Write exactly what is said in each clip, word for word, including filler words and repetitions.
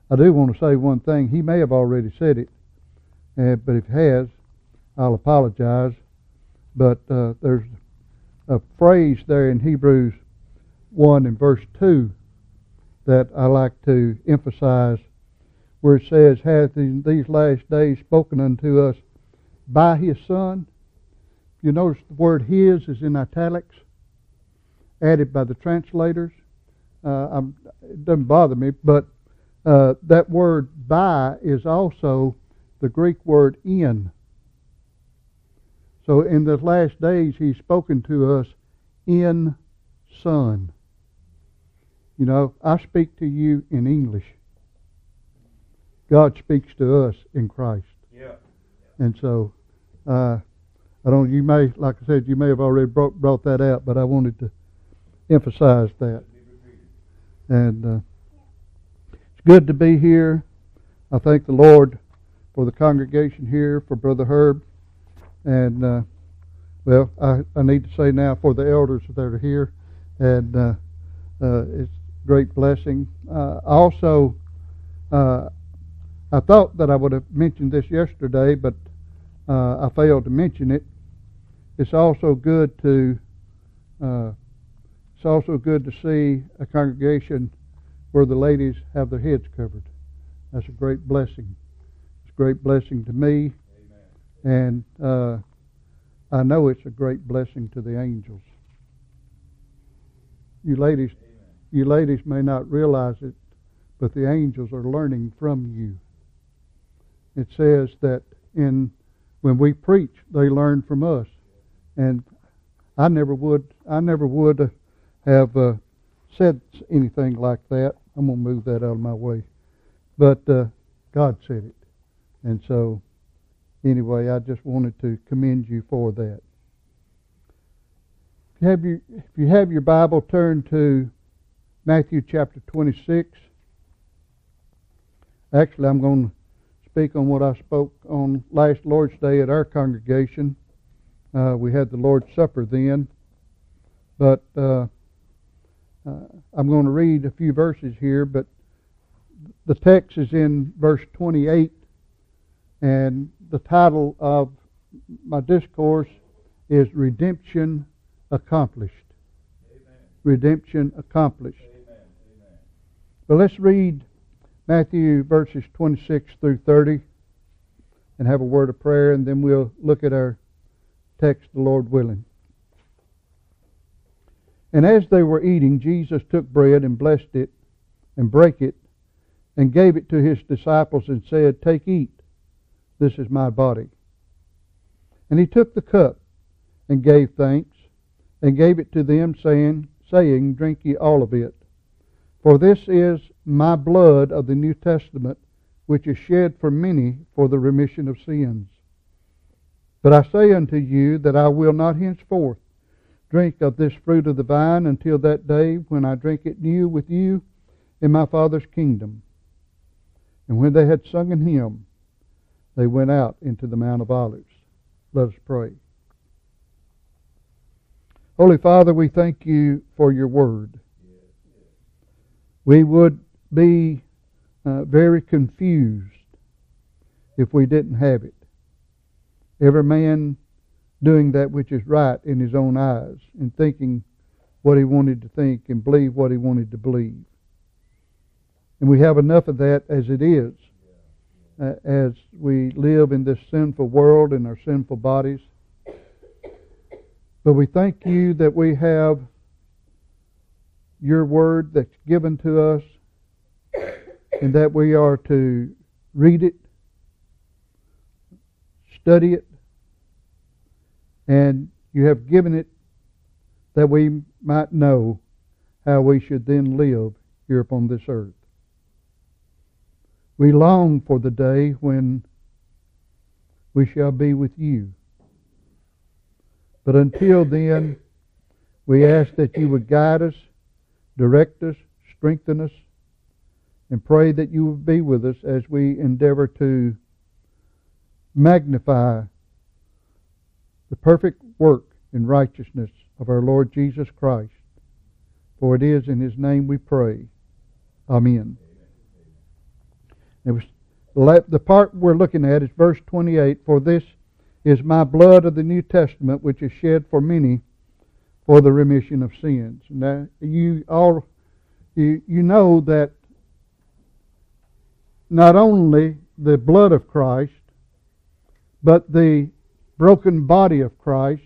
I do want to say one thing. He may have already said it, uh, but if he has, I'll apologize. But uh, there's a phrase there in Hebrews one and verse two that I like to emphasize, where it says, hath in these last days spoken unto us by his Son. You notice the word his is in italics, added by the translators. Uh, I'm, it doesn't bother me, but uh, that word by is also the Greek word in. So in the last days, he's spoken to us in Son. You know, I speak to you in English. God speaks to us in Christ. Yeah. And so, uh, I don't. You may, like I said, you may have already brought, brought that out, but I wanted to emphasize that. And uh, it's good to be here. I thank the Lord for the congregation here, for Brother Herb, and uh, well, I, I need to say now for the elders that are here, and uh, uh, it's a great blessing. Uh, also, uh, I thought that I would have mentioned this yesterday, but uh, I failed to mention it. It's also good to uh, it's also good to see a congregation where the ladies have their heads covered. That's a great blessing. It's a great blessing to me, Amen. and uh, I know it's a great blessing to the angels. You ladies, Amen. you ladies may not realize it, but the angels are learning from you. It says that in when we preach, they learn from us, and I never would, I never would have uh, said anything like that. I'm going to move that out of my way, but uh, God said it, and so anyway, I just wanted to commend you for that. If you have your, if you have your Bible, turn to Matthew chapter twenty-six. Actually, I'm going to speak on what I spoke on last Lord's Day at our congregation. Uh, we had the Lord's Supper then, but uh, uh, I'm going to read a few verses here, but the text is in verse twenty-eight, and the title of my discourse is Redemption Accomplished. Amen. Redemption Accomplished. Amen. Amen. But let's read Matthew verses twenty-six through thirty and have a word of prayer, and then we'll look at our text, the Lord willing. And as they were eating, Jesus took bread and blessed it and brake it and gave it to his disciples and said, Take, eat, this is my body. And he took the cup and gave thanks and gave it to them, saying, saying, Drink ye all of it. For this is my blood of the New Testament, which is shed for many for the remission of sins. But I say unto you that I will not henceforth drink of this fruit of the vine until that day when I drink it new with you in my Father's kingdom. And when they had sung an hymn, they went out into the Mount of Olives. Let us pray. Holy Father, we thank you for your word. We would be uh, very confused if we didn't have it. Every man doing that which is right in his own eyes and thinking what he wanted to think and believe what he wanted to believe. And we have enough of that as it is, uh, as we live in this sinful world in our sinful bodies. But we thank you that we have your word that's given to us, and that we are to read it, study it, and you have given it that we might know how we should then live here upon this earth. We long for the day when we shall be with you. But until then, we ask that you would guide us, direct us, strengthen us, and pray that you would be with us as we endeavor to magnify the perfect work and righteousness of our Lord Jesus Christ. For it is in his name we pray. Amen. It was the part we're looking at is verse twenty-eight. For this is my blood of the New Testament, which is shed for many for the remission of sins. Now you all you you know that not only the blood of Christ, but the broken body of Christ,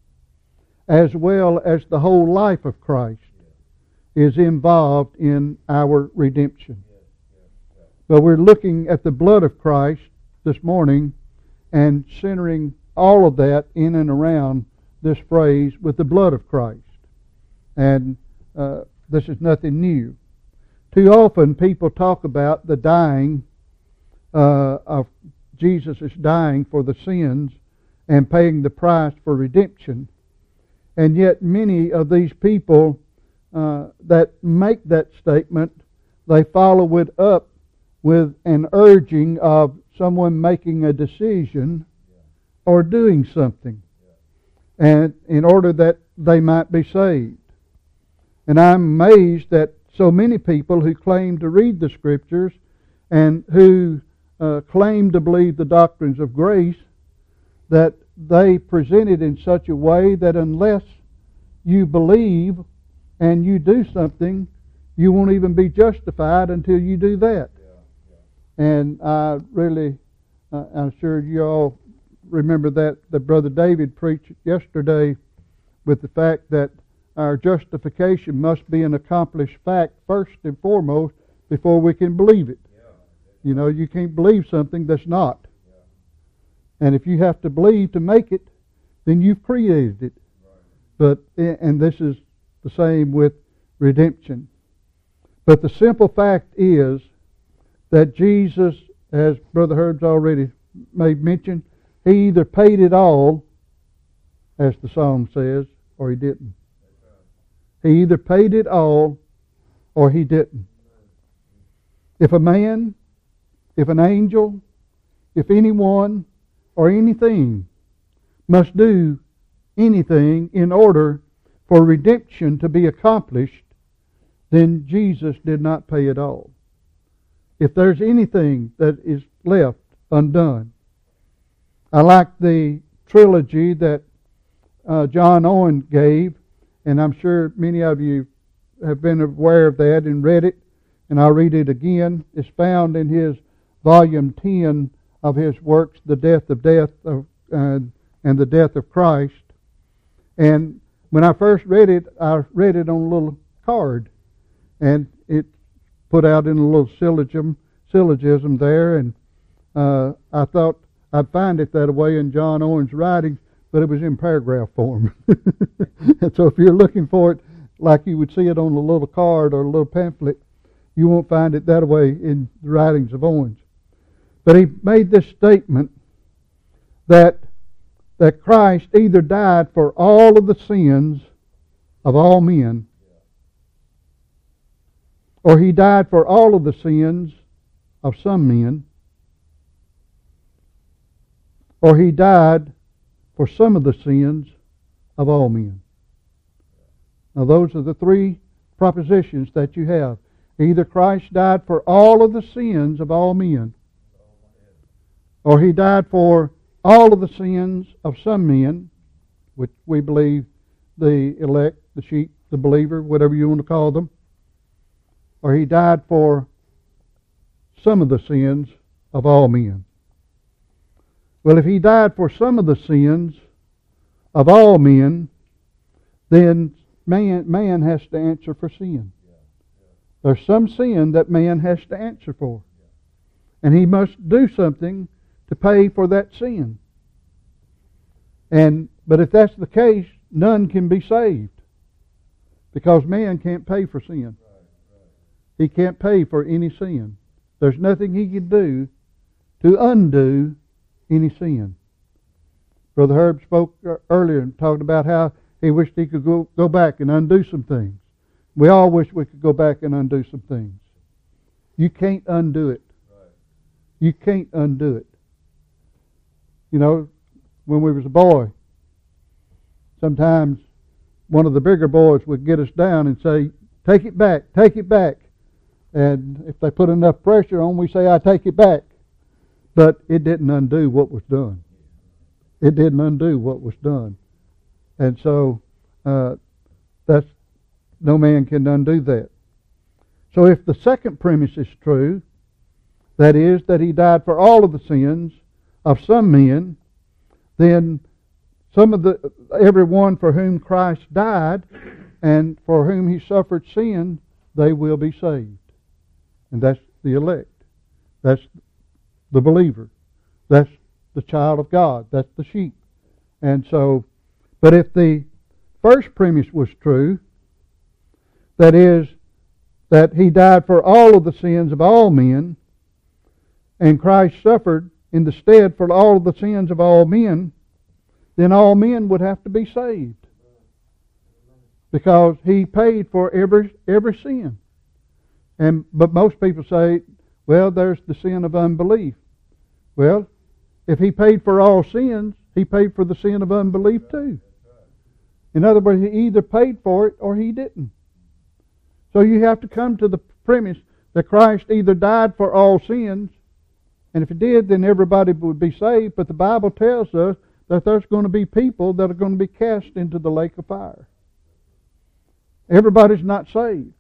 as well as the whole life of Christ, is involved in our redemption. But we're looking at the blood of Christ this morning and centering all of that in and around this phrase, with the blood of Christ. And uh, this is nothing new. Too often people talk about the dying uh, of Jesus is dying for the sins and paying the price for redemption. And yet many of these people uh, that make that statement, they follow it up with an urging of someone making a decision or doing something, and in order that they might be saved. And I'm amazed that so many people who claim to read the Scriptures and who uh, claim to believe the doctrines of grace, that they present it in such a way that unless you believe and you do something, you won't even be justified until you do that. And I really, uh, I'm sure you all remember that, that Brother David preached yesterday with the fact that our justification must be an accomplished fact first and foremost before we can believe it. You know, you can't believe something that's not. And if you have to believe to make it, then you've created it. But and this is the same with redemption. But the simple fact is that Jesus, as Brother Herb's already made mention, He either paid it all, as the song says, or He didn't. He either paid it all or He didn't. If a man, if an angel, if anyone or anything must do anything in order for redemption to be accomplished, then Jesus did not pay it all. If there's anything that is left undone. I like the trilogy that uh, John Owen gave, and I'm sure many of you have been aware of that and read it, and I'll read it again. It's found in his volume ten of his works, The Death of Death of, uh, and the Death of Christ. And when I first read it, I read it on a little card, and it put out in a little syllogism, syllogism there, and uh, I thought I'd find it that way in John Owen's writings, but it was in paragraph form. And so if you're looking for it like you would see it on a little card or a little pamphlet, you won't find it that way in the writings of Owens. But he made this statement that that Christ either died for all of the sins of all men, or He died for all of the sins of some men, or He died for some of the sins of all men. Now those are the three propositions that you have. Either Christ died for all of the sins of all men, or He died for all of the sins of some men, which we believe the elect, the sheep, the believer, whatever you want to call them, or He died for some of the sins of all men. Well, if He died for some of the sins of all men, then man, man has to answer for sin. There's some sin that man has to answer for. And he must do something to pay for that sin. And but if that's the case, none can be saved. Because man can't pay for sin. He can't pay for any sin. There's nothing he can do to undo any sin. Brother Herb spoke earlier and talked about how he wished he could go, go back and undo some things. We all wish we could go back and undo some things. You can't undo it. You can't undo it. You know, when we was a boy, sometimes one of the bigger boys would get us down and say, take it back, take it back. And if they put enough pressure on, we say, I take it back. But it didn't undo what was done. It didn't undo what was done. And so uh, that's no man can undo that. So if the second premise is true, that is, that he died for all of the sins of some men, then some of the everyone for whom Christ died and for whom he suffered sin, they will be saved. And that's the elect. That's the believer. That's the child of God. That's the sheep. And so, but if the first premise was true, that is, that he died for all of the sins of all men, and Christ suffered in the stead for all of the sins of all men, then all men would have to be saved. Because he paid for every every sin. And but most people say, well, there's the sin of unbelief. Well, if he paid for all sins, he paid for the sin of unbelief too. In other words, he either paid for it or he didn't. So you have to come to the premise that Christ either died for all sins, and if he did, then everybody would be saved. But the Bible tells us that there's going to be people that are going to be cast into the lake of fire. Everybody's not saved.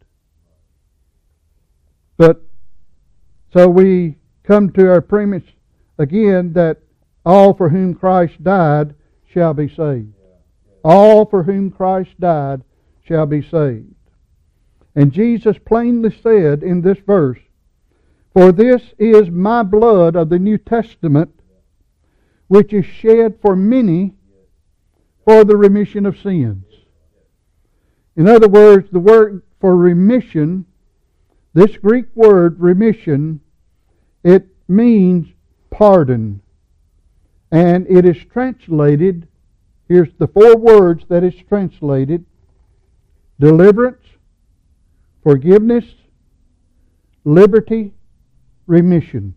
But so we come to our premise again that all for whom Christ died shall be saved. All for whom Christ died shall be saved. And Jesus plainly said in this verse, for this is my blood of the New Testament, which is shed for many for the remission of sins. In other words, the word for remission, this Greek word remission, it means pardon. And it is translated, here's the four words that it's translated: deliverance, forgiveness, liberty, remission.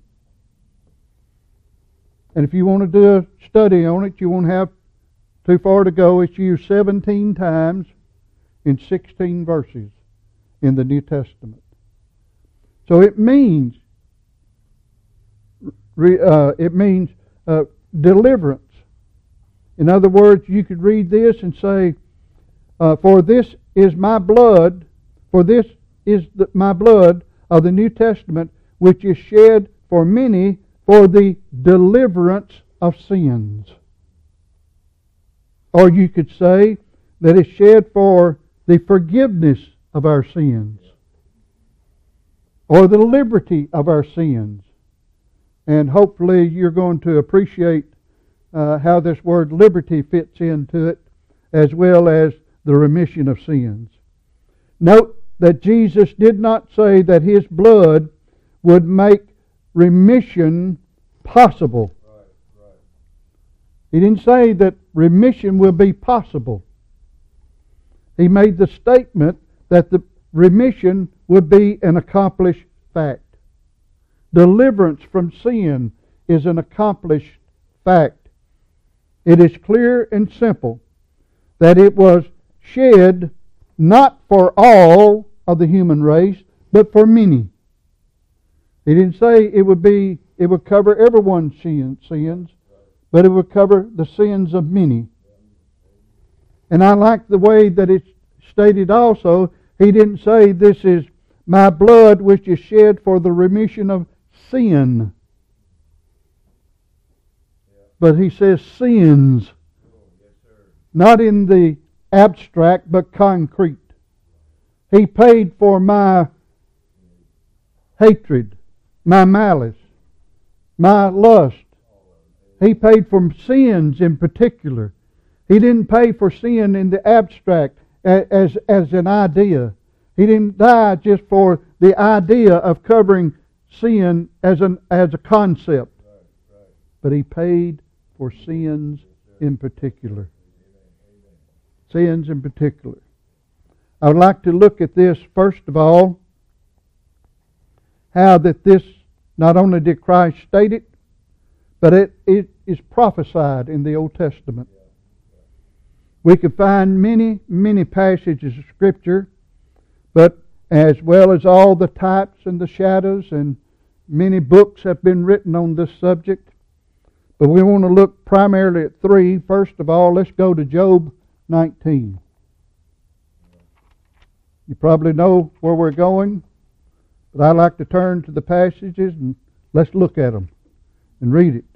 And if you want to do a study on it, you won't have too far to go. It's used seventeen times in sixteen verses in the New Testament. So it means uh, it means uh, deliverance. In other words, you could read this and say, uh, "For this is my blood. For this is the, my blood of the New Testament, which is shed for many for the deliverance of sins." Or you could say that it's shed for the forgiveness of our sins, or the liberty of our sins. And hopefully you're going to appreciate uh, how this word liberty fits into it, as well as the remission of sins. Note that Jesus did not say that His blood would make remission possible. Right, right. He didn't say that remission will be possible. He made the statement that the remission would be an accomplished fact. Deliverance from sin is an accomplished fact. It is clear and simple that it was shed not for all of the human race, but for many. He didn't say it would be it would cover everyone's sins, but it would cover the sins of many. And I like the way that it's stated also. He didn't say this is my blood which is shed for the remission of sin. But he says sins. Not in the abstract, but concrete. He paid for my hatred, my malice, my lust. He paid for sins in particular. He didn't pay for sin in the abstract as, as an idea. He didn't die just for the idea of covering sin as an as a concept. But He paid for sins in particular. Sins in particular. I would like to look at this first of all, how that this, not only did Christ state it, but it, it is prophesied in the Old Testament. We can find many, many passages of Scripture, but as well as all the types and the shadows, and many books have been written on this subject. But we want to look primarily at three. First of all, let's go to Job nineteen. You probably know where we're going, but I like to turn to the passages and let's look at them and read it.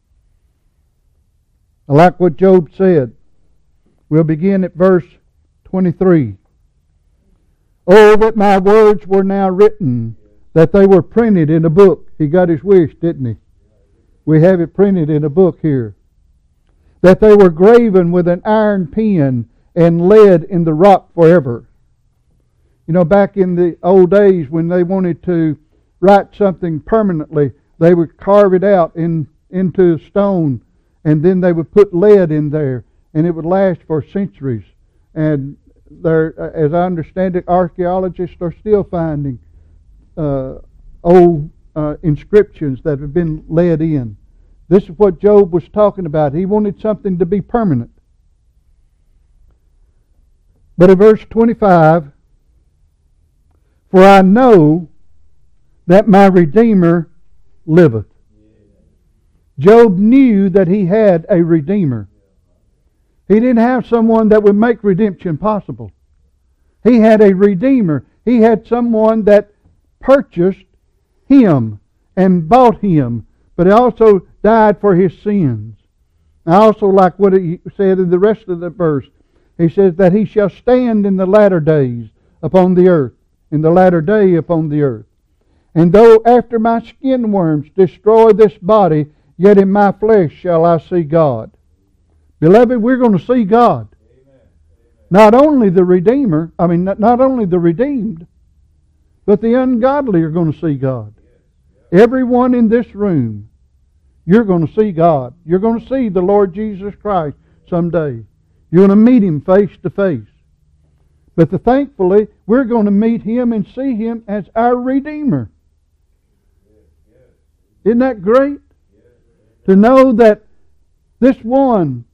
I like what Job said. We'll begin at verse twenty-three. Oh, that my words were now written, that they were printed in a book. He got his wish, didn't he? We have it printed in a book here. That they were graven with an iron pen and lead in the rock forever. You know, back in the old days when they wanted to write something permanently, they would carve it out in into stone, and then they would put lead in there, and it would last for centuries. And there, as I understand it, archaeologists are still finding uh, old uh, inscriptions that have been lead in. This is what Job was talking about. He wanted something to be permanent. But in verse twenty-five, for I know that my Redeemer liveth. Job knew that he had a Redeemer. He didn't have someone that would make redemption possible. He had a Redeemer. He had someone that purchased him and bought him, but he also died for his sins. I also like what he said in the rest of the verse. He says that he shall stand in the latter days upon the earth, in the latter day upon the earth. And though after my skin worms destroy this body, yet in my flesh shall I see God. Beloved, we're going to see God. Amen. Not only the Redeemer, I mean, not, not only the redeemed, but the ungodly are going to see God. Everyone in this room, you're going to see God. You're going to see the Lord Jesus Christ someday. You're going to meet Him face to face. But the, thankfully, we're going to meet Him and see Him as our Redeemer. Isn't that great? To know that this one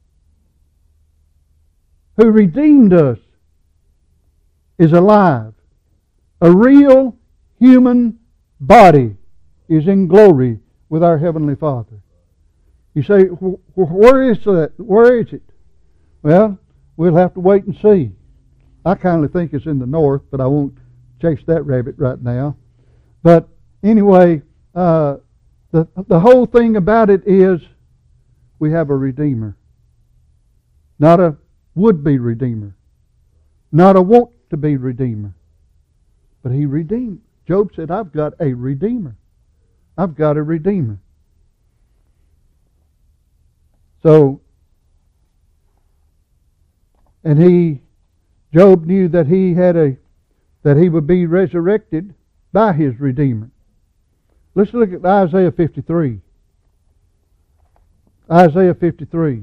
who redeemed us is alive. A real human body is in glory with our Heavenly Father. You say, where is that? Where is it? Well, we'll have to wait and see. I kind of think it's in the north, but I won't chase that rabbit right now. But anyway, uh, the the whole thing about it is we have a Redeemer. Not a would-be Redeemer. Not a want-to-be Redeemer. But He redeemed. Job said, I've got a Redeemer. I've got a Redeemer. So, and he, Job knew that he had a, that he would be resurrected by his Redeemer. Let's look at Isaiah fifty-three. Isaiah fifty-three.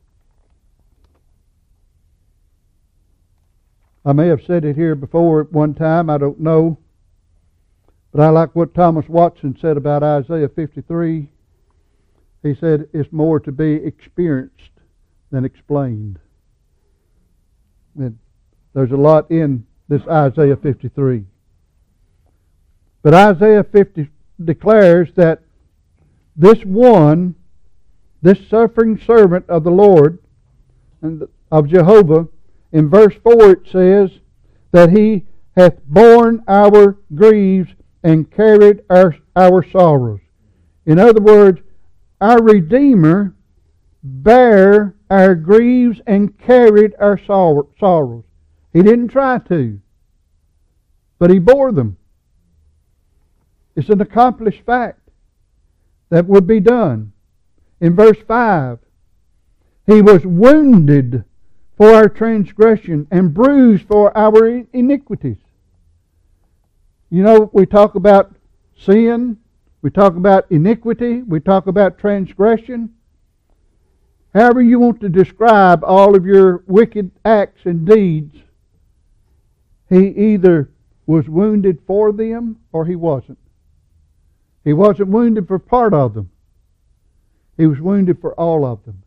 I may have said it here before at one time, I don't know. But I like what Thomas Watson said about Isaiah fifty-three. He said it's more to be experienced than explained. And there's a lot in this Isaiah fifty-three. But Isaiah fifty declares that this one, this suffering servant of the Lord and of Jehovah, in verse four it says that He hath borne our griefs and carried our, our sorrows. In other words, our Redeemer bare our griefs and carried our sor- sorrows. He didn't try to, but He bore them. It's an accomplished fact that would be done. In verse five, He was wounded for our transgression and bruised for our iniquities. You know, we talk about sin, we talk about iniquity, we talk about transgression. However you want to describe all of your wicked acts and deeds, He either was wounded for them or He wasn't. He wasn't wounded for part of them. He was wounded for all of them.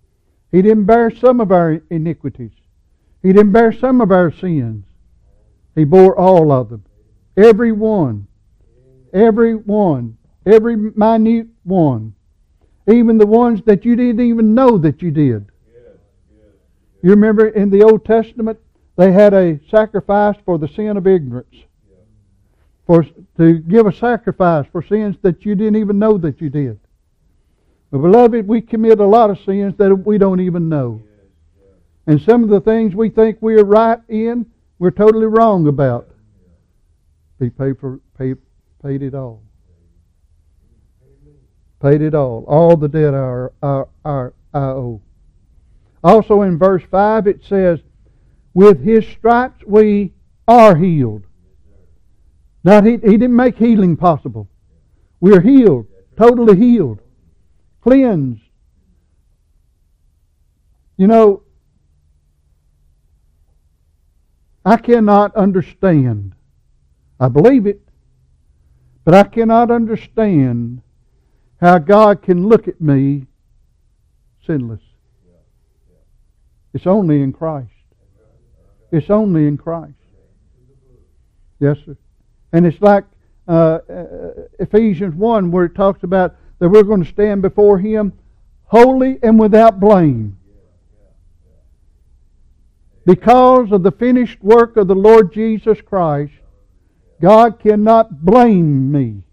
He didn't bear some of our iniquities. He didn't bear some of our sins. He bore all of them. Every one. Every one. Every minute one. Even the ones that you didn't even know that you did. You remember in the Old Testament, they had a sacrifice for the sin of ignorance. For, to give a sacrifice for sins that you didn't even know that you did. But beloved, we commit a lot of sins that we don't even know. And some of the things we think we're right in, we're totally wrong about. He paid for paid, paid it all. Paid it all. All the debt our, our, our, I owe. Also in verse five it says, with His stripes we are healed. Now he, he didn't make healing possible. We're healed. Totally healed. Cleansed. You know, I cannot understand. I believe it. But I cannot understand how God can look at me sinless. It's only in Christ. It's only in Christ. Yes, sir. And it's like uh, Ephesians one where it talks about that we're going to stand before Him holy and without blame. Because of the finished work of the Lord Jesus Christ, God cannot blame me.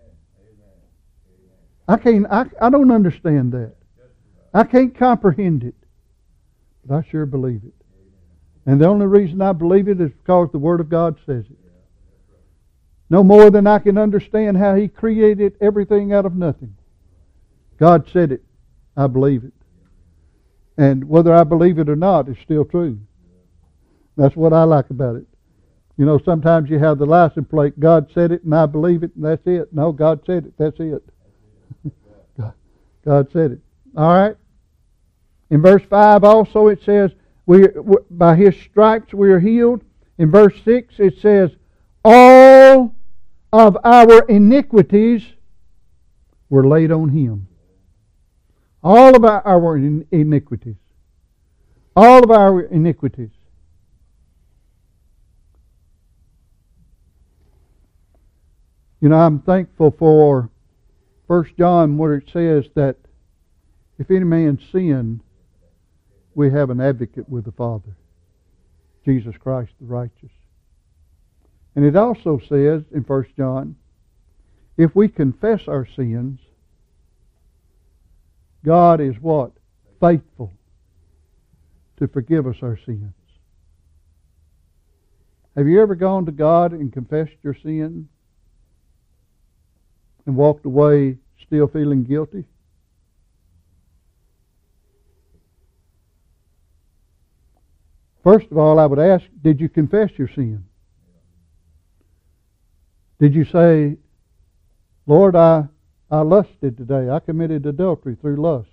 I can't. I, I don't understand that. I can't comprehend it. But I sure believe it. And the only reason I believe it is because the Word of God says it. No more than I can understand how He created everything out of nothing. God said it. I believe it. And whether I believe it or not is still true. That's what I like about it. You know, sometimes you have the license plate, God said it and I believe it and that's it. No, God said it, that's it. God, God said it. All right. In verse five also it says, we, by His stripes we are healed. In verse six it says, all of our iniquities were laid on Him. All of our, our iniquities. All of our iniquities. You know, I'm thankful for First John where it says that if any man sin, we have an advocate with the Father, Jesus Christ the righteous. And it also says in First John, if we confess our sins, God is what? Faithful to forgive us our sins. Have you ever gone to God and confessed your sin and walked away still feeling guilty? First of all, I would ask, did you confess your sin? Did you say, Lord, I, I lusted today. I committed adultery through lust.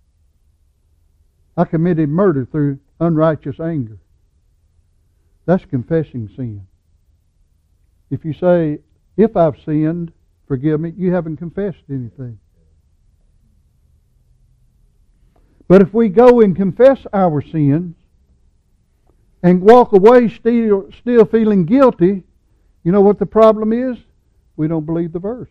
I committed murder through unrighteous anger. That's confessing sin. If you say, if I've sinned, forgive me, you haven't confessed anything. But if we go and confess our sins and walk away still, still feeling guilty, you know what the problem is? We don't believe the verse.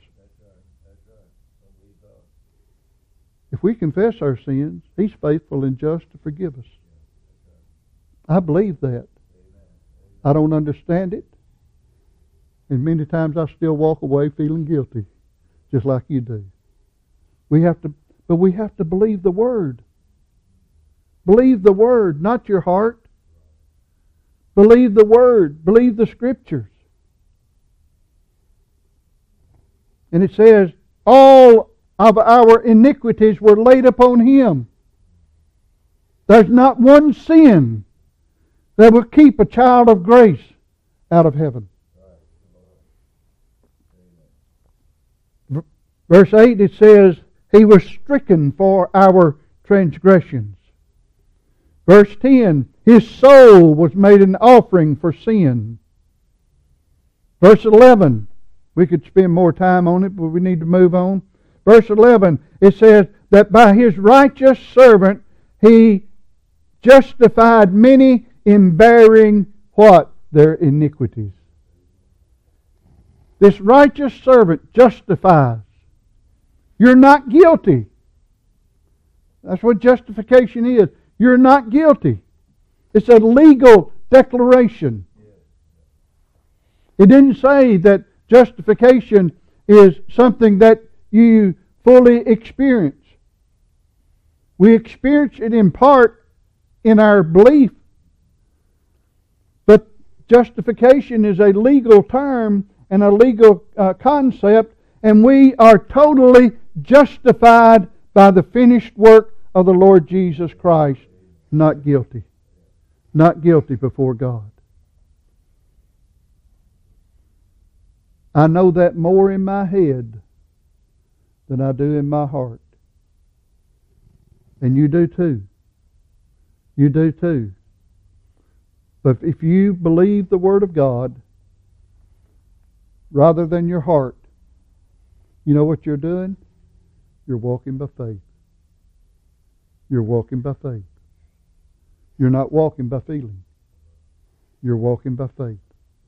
If we confess our sins, He's faithful and just to forgive us. I believe that. I don't understand it. And many times I still walk away feeling guilty, just like you do. We have to, but we have to believe the Word. Believe the Word, not your heart. Believe the Word. Believe the Scriptures. And it says, all of our iniquities were laid upon Him. There's not one sin that will keep a child of grace out of heaven. Verse eight it says, He was stricken for our transgressions. Verse ten, His soul was made an offering for sin. Verse eleven, we could spend more time on it, but we need to move on. Verse eleven, it says that by His righteous servant He justified many in bearing what? their iniquities. This righteous servant justifies. You're not guilty. That's what justification is. You're not guilty. It's a legal declaration. It didn't say that justification is something that you fully experience. We experience it in part in our belief, but justification is a legal term and a legal uh, concept, and we are totally justified by the finished work of the Lord Jesus Christ. Not guilty. Not guilty before God. I know that more in my head than I do in my heart. And you do too. You do too. But if you believe the Word of God rather than your heart, you know what you're doing? You're walking by faith. You're walking by faith. You're not walking by feeling. You're walking by faith.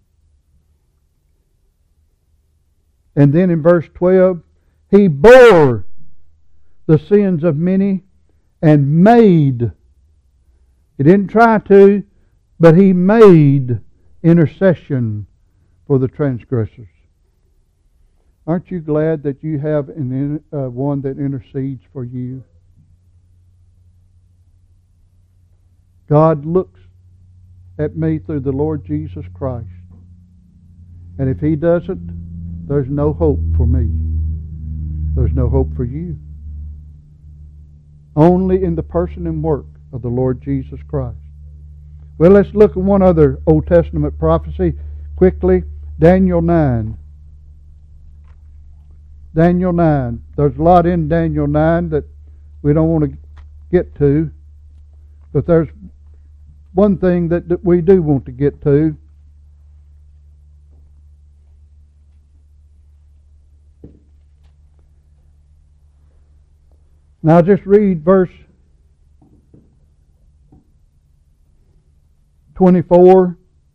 And then in verse twelve, He bore the sins of many and made. He didn't try to, but He made intercession for the transgressors. Aren't you glad that you have an, uh, one that intercedes for you? God looks at me through the Lord Jesus Christ. And if He doesn't, there's no hope for me. There's no hope for you. Only in the person and work of the Lord Jesus Christ. Well, let's look at one other Old Testament prophecy quickly. Daniel nine. Daniel nine. There's a lot in Daniel nine that we don't want to get to. But there's one thing that, that we do want to get to. Now just read verse twenty-four.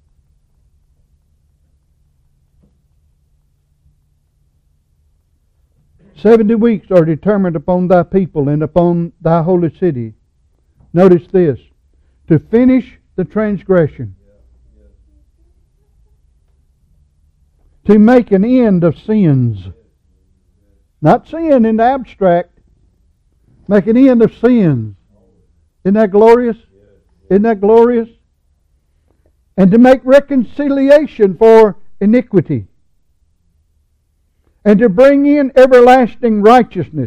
Seventy weeks are determined upon thy people and upon thy holy city. Notice this. To finish the transgression. To make an end of sins. Not sin in the abstract. Make an end of sins. Isn't that glorious? Isn't that glorious? And to make reconciliation for iniquity. And to bring in everlasting righteousness.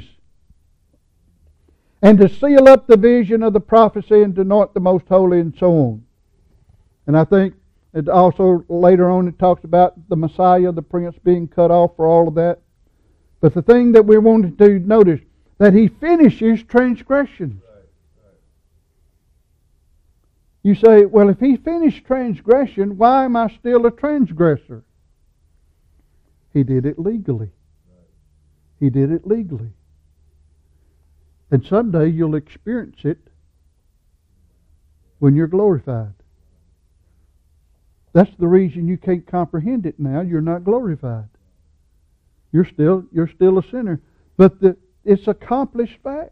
And to seal up the vision of the prophecy and to anoint the most holy and so on. And I think it also later on it talks about the Messiah, the Prince, being cut off for all of that. But the thing that we wanted to notice, that He finishes transgressions. You say, well, if He finished transgression, why am I still a transgressor? He did it legally. He did it legally. And someday you'll experience it when you're glorified. That's the reason you can't comprehend it now. You're not glorified. You're still you're still a sinner. But the, it's accomplished fact.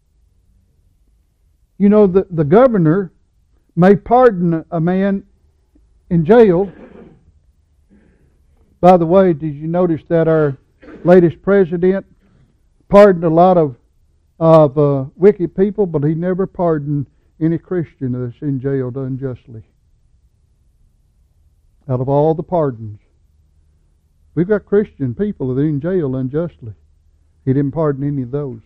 You know, the, the governor may pardon a man in jail. By the way, did you notice that our latest president pardoned a lot of of uh, wicked people, but he never pardoned any Christian that's in jail unjustly. Out of all the pardons. We've got Christian people that are in jail unjustly. He didn't pardon any of those.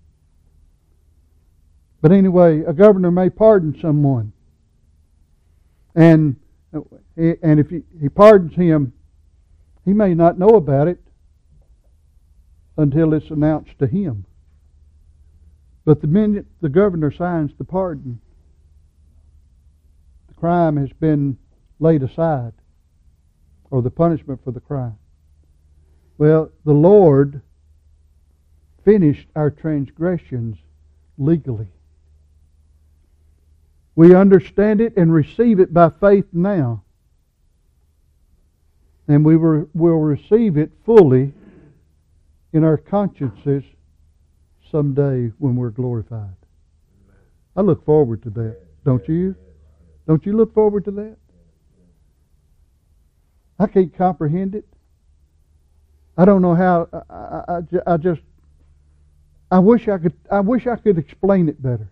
But anyway, a governor may pardon someone. And and if he, he pardons him, he may not know about it until it's announced to him. But the minute the governor signs the pardon, the crime has been laid aside, or the punishment for the crime. Well, the Lord finished our transgressions legally. We understand it and receive it by faith now. And we were, will receive it fully in our consciences someday when we're glorified. I look forward to that. Don't you? Don't you look forward to that? I can't comprehend it. I don't know how. I, I, I just. I wish I could. I wish I could explain it better.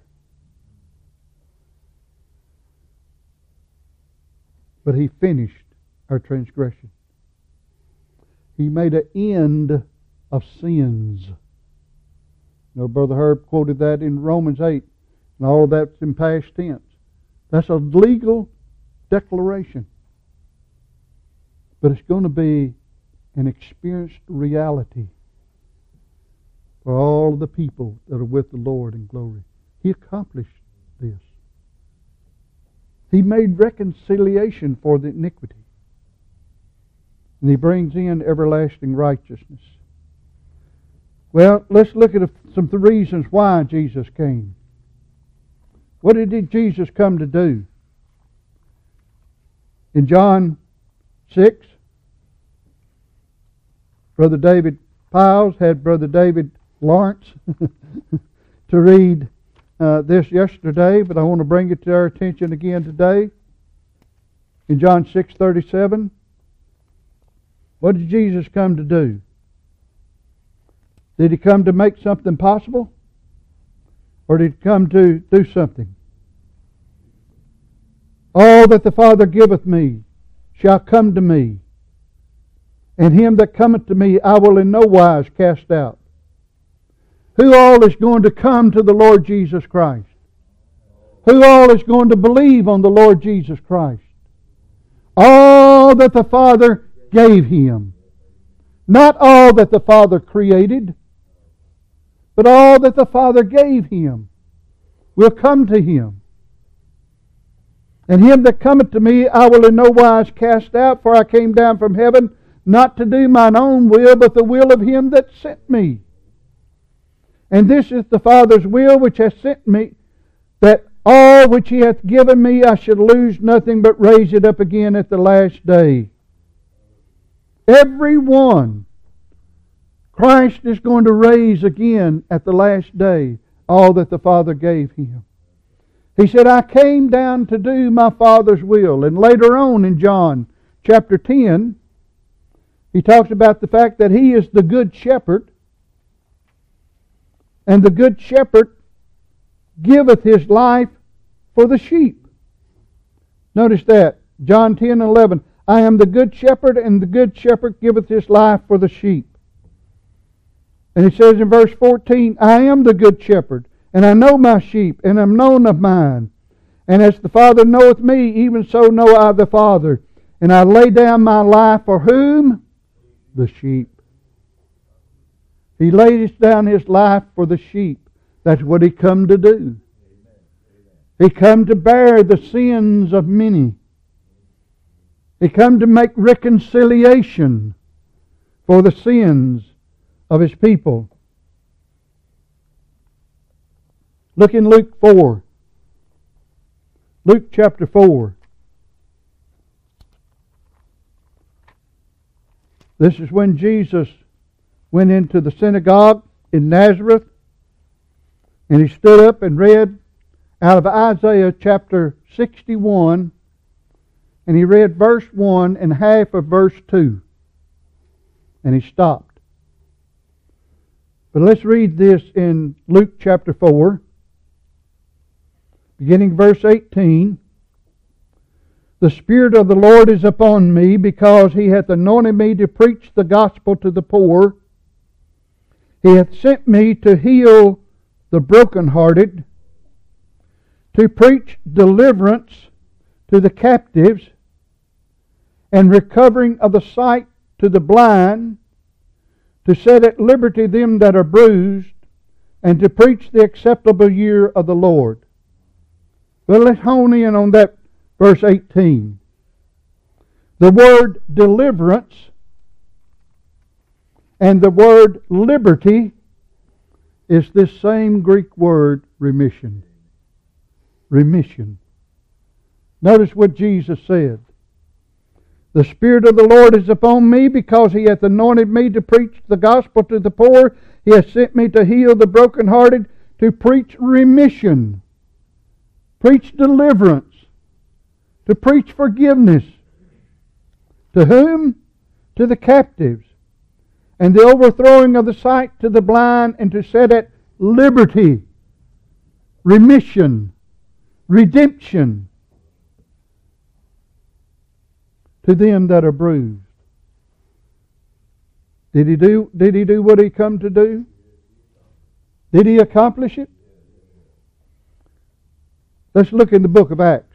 But He finished our transgression. He made an end of sins. You know, Brother Herb quoted that in Romans eight, and all of that's in past tense. That's a legal declaration. But it's going to be an experienced reality for all the people that are with the Lord in glory. He accomplished this. He made reconciliation for the iniquity. And He brings in everlasting righteousness. Well, let's look at some of the reasons why Jesus came. What did Jesus come to do? In John six, Brother David Piles had Brother David Lawrence to read uh, this yesterday, but I want to bring it to our attention again today. In John six thirty-seven, what did Jesus come to do? Did He come to make something possible? Or did He come to do something? All that the Father giveth me shall come to me, and him that cometh to me I will in no wise cast out. Who all is going to come to the Lord Jesus Christ? Who all is going to believe on the Lord Jesus Christ? All that the Father gave Him. Not all that the Father created, but all that the Father gave Him will come to Him. And him that cometh to me I will in no wise cast out, for I came down from heaven not to do mine own will, but the will of Him that sent me. And this is the Father's will which hath sent me, that all which He hath given me I should lose nothing, but raise it up again at the last day. Every one Christ is going to raise again at the last day all that the Father gave Him. He said, I came down to do my Father's will. And later on in John chapter ten, He talks about the fact that He is the good shepherd, and the good shepherd giveth His life for the sheep. Notice that. John ten eleven. I am the good shepherd, and the good shepherd giveth His life for the sheep. And He says in verse fourteen, I am the good shepherd, and I know my sheep, and am known of mine. And as the Father knoweth me, even so know I the Father. And I lay down my life for whom? The sheep. He lays down His life for the sheep. That's what He come to do. He come to bear the sins of many. He come to make reconciliation for the sins of His people. Look in Luke four. Luke chapter four. This is when Jesus went into the synagogue in Nazareth, and He stood up and read out of Isaiah chapter sixty-one, and He read verse one and half of verse two. And He stopped. But let's read this in Luke chapter four. Beginning verse eighteen, the Spirit of the Lord is upon me, because He hath anointed me to preach the gospel to the poor. He hath sent me to heal the brokenhearted, to preach deliverance to the captives, and recovering of the sight to the blind, to set at liberty them that are bruised, and to preach the acceptable year of the Lord. Well, let's hone in on that verse eighteen. The word deliverance and the word liberty is this same Greek word remission. Remission. Notice what Jesus said. The Spirit of the Lord is upon me, because He hath anointed me to preach the gospel to the poor. He hath sent me to heal the brokenhearted, to preach remission, preach deliverance, to preach forgiveness. To whom? To the captives, and the overthrowing of the sight to the blind, and to set at liberty, remission, redemption to them that are bruised. Did he do, did he do what he come to do? Did he accomplish it? Let's look in the book of Acts.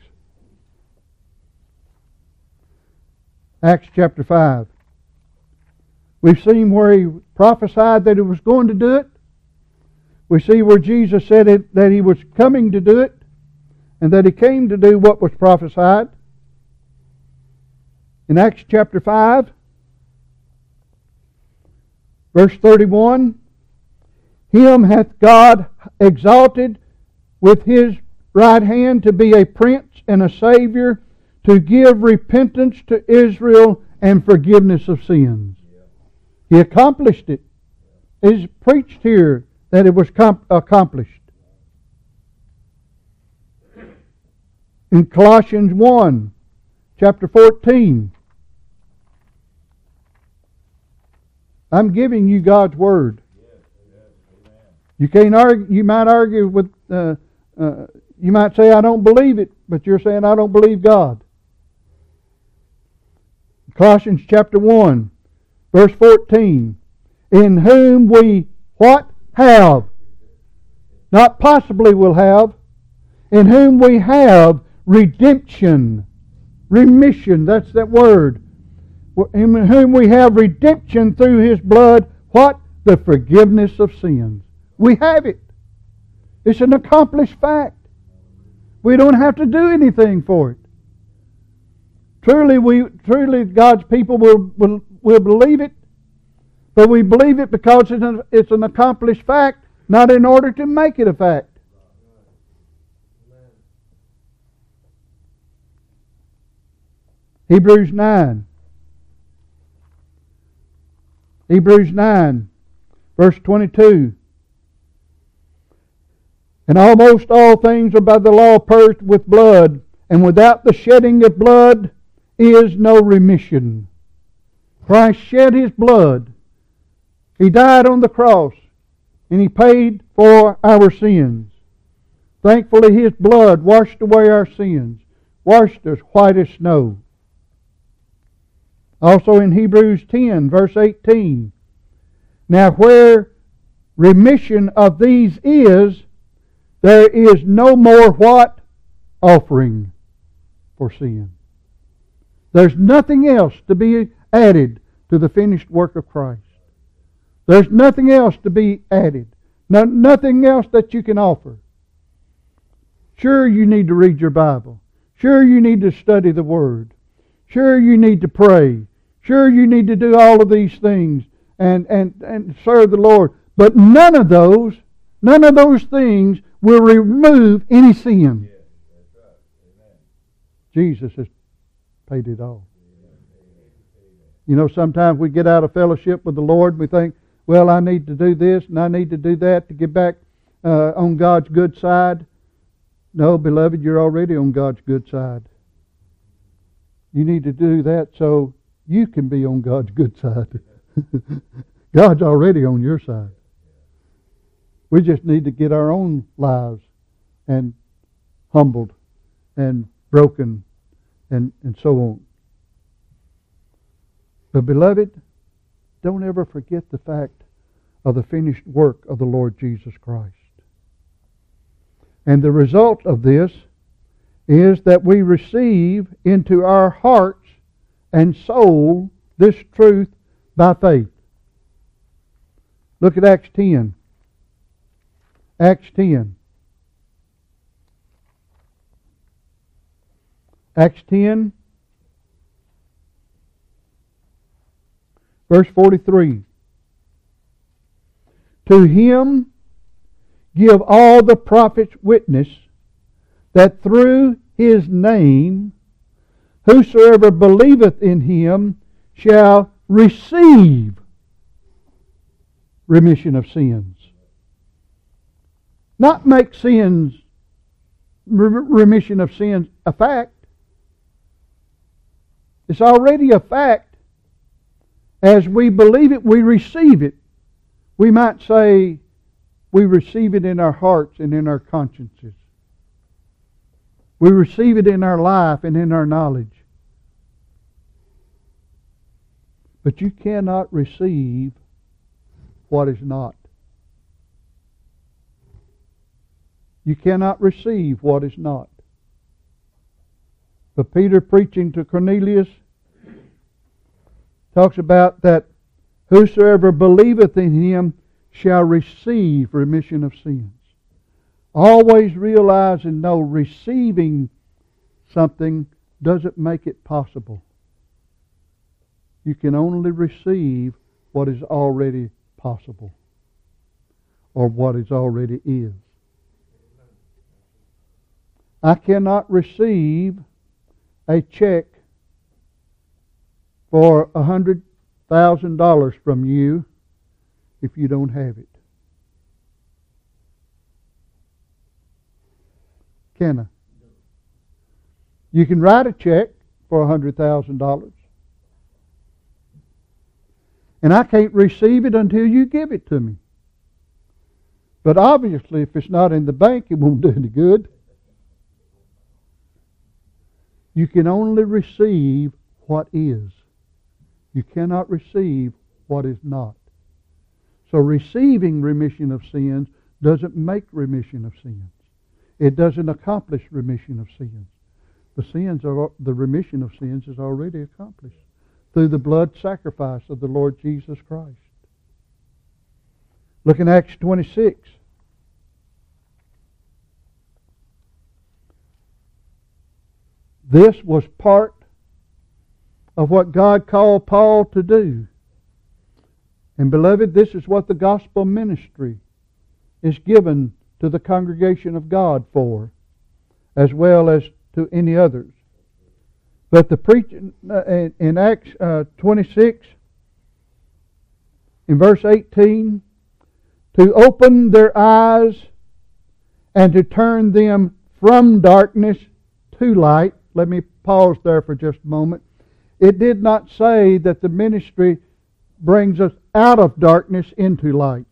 Acts chapter five. We've seen where he prophesied that he was going to do it. We see where Jesus said it, that he was coming to do it, and that he came to do what was prophesied. In Acts chapter five, verse thirty-one, Him hath God exalted with His right hand to be a prince and a Savior, to give repentance to Israel and forgiveness of sins. He accomplished it. It is preached here that it was com- accomplished. In Colossians one, chapter fourteen, I'm giving you God's Word. You can't argue. You might argue with. Uh, uh, you might say, "I don't believe it," but you're saying, "I don't believe God." Colossians chapter one, verse fourteen, in whom we what have, not possibly will have, in whom we have redemption, remission. That's that word. In whom we have redemption through His blood. What? The forgiveness of sins. We have it. It's an accomplished fact. We don't have to do anything for it. Truly, we truly God's people will, will, will believe it, but we believe it because it's an, it's an accomplished fact, not in order to make it a fact. Hebrews nine. Hebrews nine, verse twenty-two. And almost all things are by the law purged with blood, and without the shedding of blood is no remission. Christ shed His blood. He died on the cross, and He paid for our sins. Thankfully, His blood washed away our sins, washed us white as snow. Also in Hebrews ten, verse eighteen. Now where remission of these is, there is no more what? Offering for sin. There's nothing else to be added to the finished work of Christ. There's nothing else to be added. No, nothing else that you can offer. Sure, you need to read your Bible. Sure, you need to study the Word. Sure, you need to pray. Sure, you need to do all of these things and, and, and serve the Lord. But none of those, none of those things will remove any sin. Jesus has paid it all. You know, sometimes we get out of fellowship with the Lord and we think, well, I need to do this and I need to do that to get back uh, on God's good side. No, beloved, you're already on God's good side. You need to do that so you can be on God's good side. God's already on your side. We just need to get our own lives and humbled and broken and, and so on. But beloved, don't ever forget the fact of the finished work of the Lord Jesus Christ. And the result of this is that we receive into our hearts and soul this truth by faith. Look at Acts ten. Acts ten. Acts ten, verse forty-three. To Him give all the prophets witness that through His name whosoever believeth in him shall receive remission of sins. Not make sins, remission of sins, a fact. It's already a fact. As we believe it, we receive it. We might say we receive it in our hearts and in our consciences. We receive it in our life and in our knowledge. But you cannot receive what is not. You cannot receive what is not. But Peter, preaching to Cornelius, talks about that whosoever believeth in him shall receive remission of sins. Always realize and know receiving something doesn't make it possible. You can only receive what is already possible, or what is already is. I cannot receive a check for a hundred thousand dollars from you if you don't have it. Can I? You can write a check for a hundred thousand dollars, and I can't receive it until you give it to me. But obviously, if it's not in the bank, it won't do any good. You can only receive what is. You cannot receive what is not. So receiving remission of sins doesn't make remission of sins. It doesn't accomplish remission of sins. The sins are the remission of sins is already accomplished through the blood sacrifice of the Lord Jesus Christ. Look in Acts twenty-six. This was part of what God called Paul to do. And beloved, this is what the gospel ministry is given to the congregation of God for, as well as to any others. But the preaching in Acts twenty-six, in verse eighteen, to open their eyes and to turn them from darkness to light. Let me pause there for just a moment. It did not say that the ministry brings us out of darkness into light.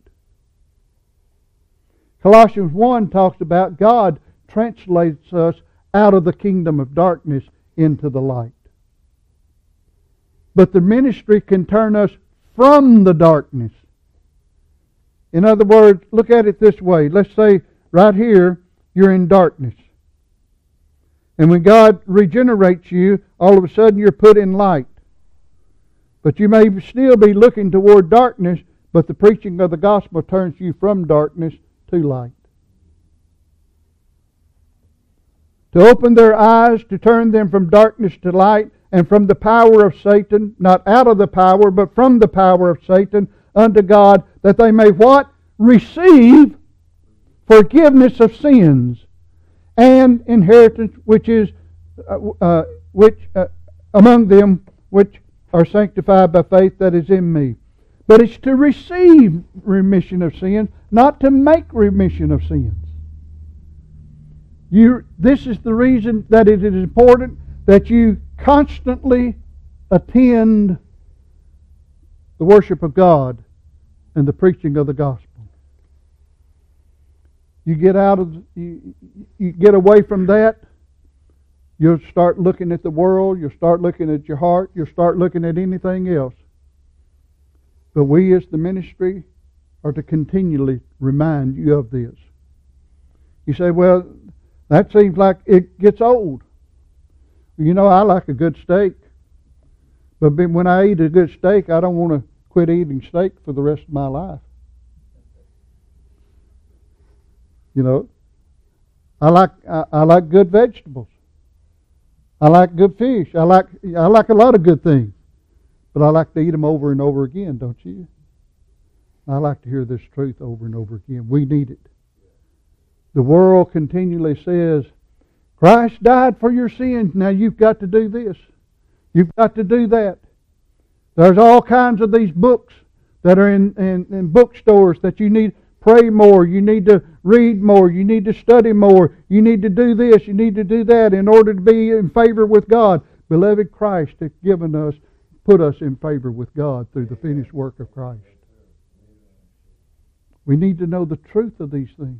Colossians one talks about God translates us out of the kingdom of darkness into the light. But the ministry can turn us from the darkness. In other words, look at it this way. Let's say right here, you're in darkness. And when God regenerates you, all of a sudden you're put in light. But you may still be looking toward darkness, but the preaching of the gospel turns you from darkness to light. To open their eyes, to turn them from darkness to light, and from the power of Satan, not out of the power, but from the power of Satan, unto God, that they may what? Receive forgiveness of sins, and inheritance which is uh, uh, which uh, among them which are sanctified by faith that is in me. But it's to receive remission of sins, not to make remission of sins. You, this is the reason that it is important that you constantly attend the worship of God and the preaching of the gospel. You get out of, you, you get away from that, you'll start looking at the world, you'll start looking at your heart, you'll start looking at anything else. But we as the ministry are to continually remind you of this. You say, well, that seems like it gets old. You know, I like a good steak. But when I eat a good steak, I don't want to quit eating steak for the rest of my life. You know, I like I, I like good vegetables. I like good fish. I like I like a lot of good things, but I like to eat them over and over again, don't you? I like to hear this truth over and over again. We need it. The world continually says, Christ died for your sins. Now you've got to do this. You've got to do that. There's all kinds of these books that are in, in, in bookstores that you need to pray more. You need to read more. You need to study more. You need to do this. You need to do that in order to be in favor with God. Beloved, Christ has given us, put us in favor with God through the finished work of Christ. We need to know the truth of these things.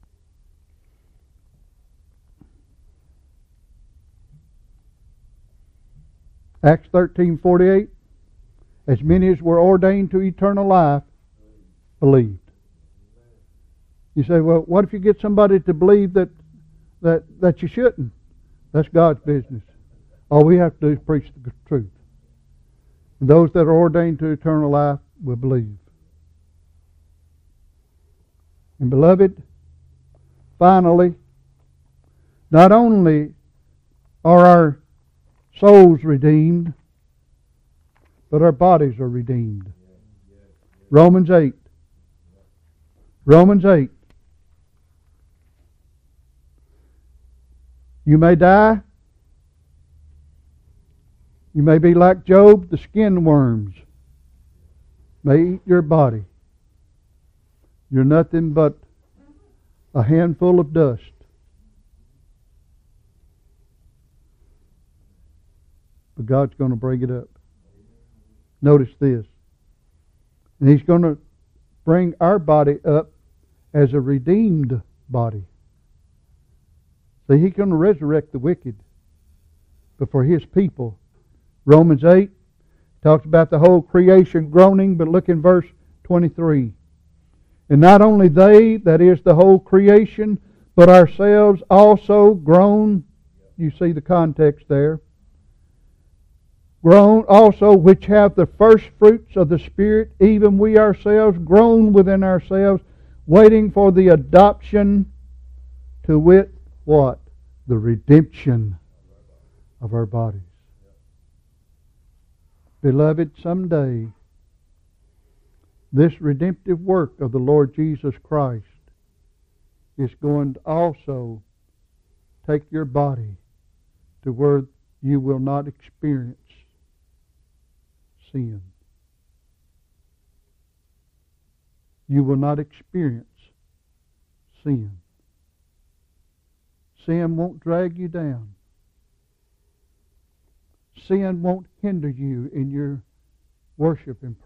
Acts thirteen forty-eight. As many as were ordained to eternal life believed. You say, well, what if you get somebody to believe that that that you shouldn't? That's God's business. All we have to do is preach the truth. And those that are ordained to eternal life will believe. And beloved, finally, not only are our souls redeemed, but our bodies are redeemed. Romans eight. Romans eight. You may die. You may be like Job, the skin worms may eat your body. You're nothing but a handful of dust. But God's going to bring it up. Notice this. And He's going to bring our body up as a redeemed body. See, He's going to resurrect the wicked. But for His people, Romans eight talks about the whole creation groaning, but look in verse twenty-three. And not only they, that is the whole creation, but ourselves also groan. You see the context there. Groan also, which have the first fruits of the Spirit, even we ourselves groan within ourselves, waiting for the adoption, to wit, what? The redemption of our bodies. Beloved, someday, this redemptive work of the Lord Jesus Christ is going to also take your body to where you will not experience sin. You will not experience sin. Sin won't drag you down. Sin won't hinder you in your worship and prayer.